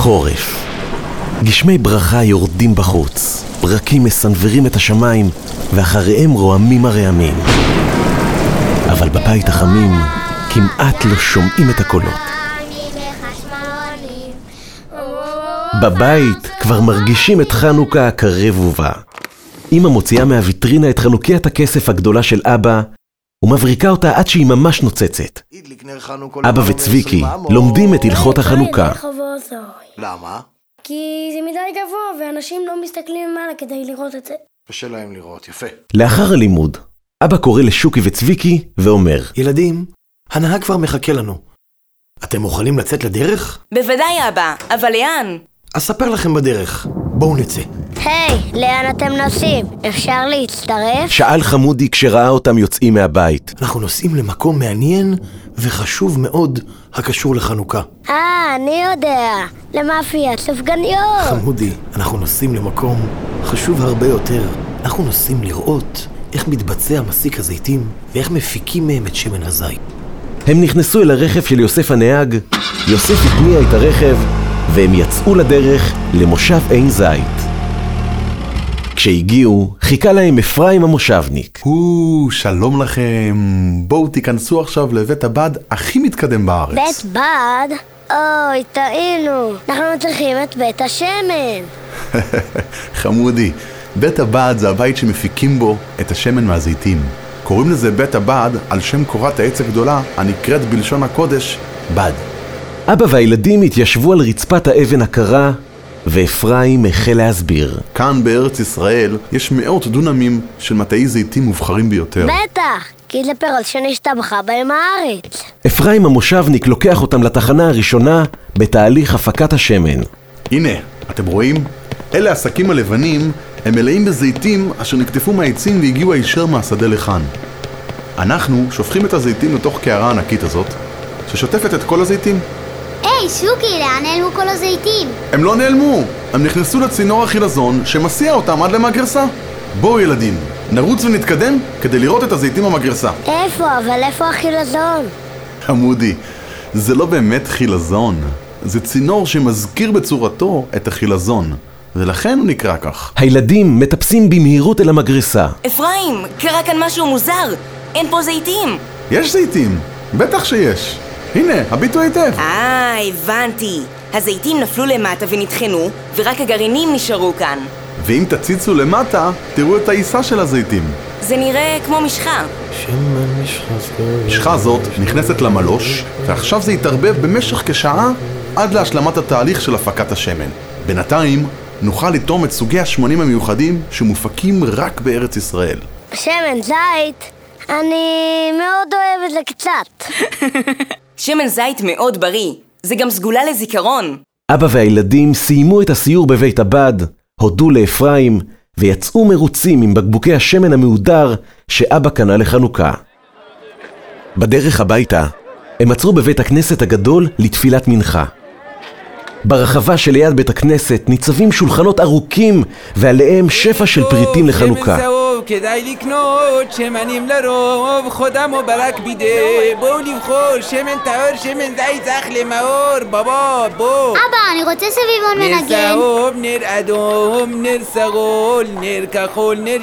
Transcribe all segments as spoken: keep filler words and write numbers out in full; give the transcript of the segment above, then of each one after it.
חורף. גשמי ברכה יורדים בחוץ, ברקים מסנברים את השמיים, ואחריהם רועמים הרעמים. אבל בבית החמים כמעט לא שומעים את הקולות. בבית כבר מרגישים את חנוכה הקרב ובא. אמא מוציאה מהוויטרינה את חנוקיית הכסף הגדולה של אבא, ומבריקה אותה עד שהיא ממש נוצצת. אבא וצביקי לומדים את הלכות החנוכה. למה? כי זה מדי גבוה, ואנשים לא מסתכלים למעלה כדי לראות את זה. קשה להם לראות, יפה. לאחר הלימוד, אבא קורא לשוקי וצביקי ואומר, ילדים, הנהג כבר מחכה לנו. אתם מוכנים לצאת לדרך? בוודאי אבא, אבל לאן? אספר לכם בדרך. בואו נצא. היי, לאן אתם נוסעים? אפשר להצטרף? שאל חמודי כשראה אותם יוצאים מהבית. אנחנו נוסעים למקום מעניין וחשוב מאוד הקשור לחנוכה. אה, אני יודע. למאפיית סופגניות. חמודי, אנחנו נוסעים למקום חשוב הרבה יותר. אנחנו נוסעים לראות איך מתבצע מסיק הזיתים ואיך מפיקים מהם את שמן הזית. הם נכנסו אל הרכב של יוסף הנהג, יוסף התניע את הרכב, והם יצאו לדרך למושב עין זית. כשהגיעו, חיכה להם אפרים המושבניק. או, שלום לכם. בואו תיכנסו עכשיו לבית הבד הכי מתקדם בארץ. בית בד? אוי, טעינו. אנחנו צריכים את בית השמן. חמודי, בית הבד זה הבית שמפיקים בו את השמן מהזיתים. קוראים לזה בית הבד על שם קורת העץ הגדולה הנקראת בלשון הקודש בד. אבא והילדים התיישבו על רצפת האבן הקרה, ואפרים החל להסביר. כאן בארץ ישראל יש מאות דונמים של מטעי זיתים מובחרים ביותר. בטח, כי זה פירות שנשתבחה בהם הארץ. אפרים המושבניק לוקח אותם לתחנה הראשונה בתהליך הפקת השמן. הנה, אתם רואים? אלה השקים הלבנים הם מלאים בזיתים אשר נקטפו מהעצים והגיעו הישר מהשדה לכאן. אנחנו שופכים את הזיתים לתוך קערה הענקית הזאת, ששוטפת את כל הזיתים. היי, שוקי, לאן נעלמו כל הזיתים? הם לא נעלמו, הם נכנסו לצינור החילזון שמסיע אותם עד למגרסה. בואו ילדים, נרוץ ונתקדם כדי לראות את הזיתים במגרסה. איפה? אבל איפה החילזון? חמודי, זה לא באמת חילזון, זה צינור שמזכיר בצורתו את החילזון, ולכן הוא נקרא כך. הילדים מטפסים במהירות אל המגרסה. אפרים, קרה כאן משהו מוזר. אין פה זיתים. יש זיתים, בטח שיש. הנה, הביטו היטב. אה, הבנתי. הזיתים נפלו למטה ונטחנו, ורק הגרעינים נשארו כאן. ואם תציצו למטה, תראו את העיסה של הזיתים. זה נראה כמו משחה. שמן משחה. משחה זאת נכנסת למלוש, ועכשיו זה יתערבב במשך כשעה עד להשלמת התהליך של הפקת השמן. בינתיים נוכל לטעום את סוגי השמנים המיוחדים שמופקים רק בארץ ישראל. שמן זית? אני מאוד אוהבת זה קצת. שמן זית מאוד בריא. זה גם סגולה לזיכרון. אבא והילדים סיימו את הסיור בבית הבד, הודו לאפרים, ויצאו מרוצים עם בקבוקי השמן המהודר שאבא קנה לחנוכה. בדרך הביתה, הם עצרו בבית הכנסת הגדול לתפילת מנחה. ברחבה שליד בית הכנסת ניצבים שולחנות ארוכים, ועליהם שפע של פריטים לחנוכה. כדאי לקנות שמנים לרוב, חודם או ברק בידי. בואו לבחור שמן טהור, שמן זית זך למאור. בابا בוא. אבא, אני רוצה סביבון מנגן. נר צהוב, נר אדום, נר סגול, נר כחול, נר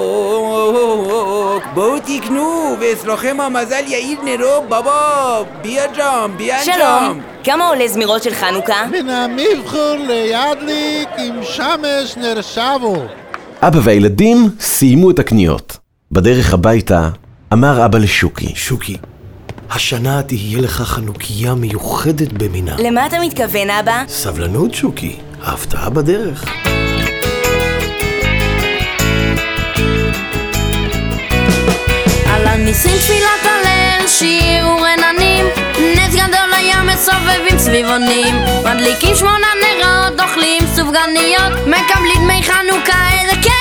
ירוק. בואו תקנו ואצלכם המזל יעיד נרו. בابا ביה ג'ם, ביה ג'ם. שלום, כמה עולה זמירות של חנוכה? מן המבחור לידליק עם שמש נר שבו. אבא והילדים סיימו את הקניות. בדרך הביתה אמר אבא לשוקי. שוקי, השנה תהיה לך חנוכיה מיוחדת במינה. למה אתה מתכוון, אבא? סבלנות, שוקי. ההפתעה בדרך. על הניסים תפילת הלל, שיר ורננים, נס גדול היה מסובבים סביבונים, מדליקים שמונה נרות, אוכלים סופגניות, מקבלים דמי חנוכה, איזה כיף!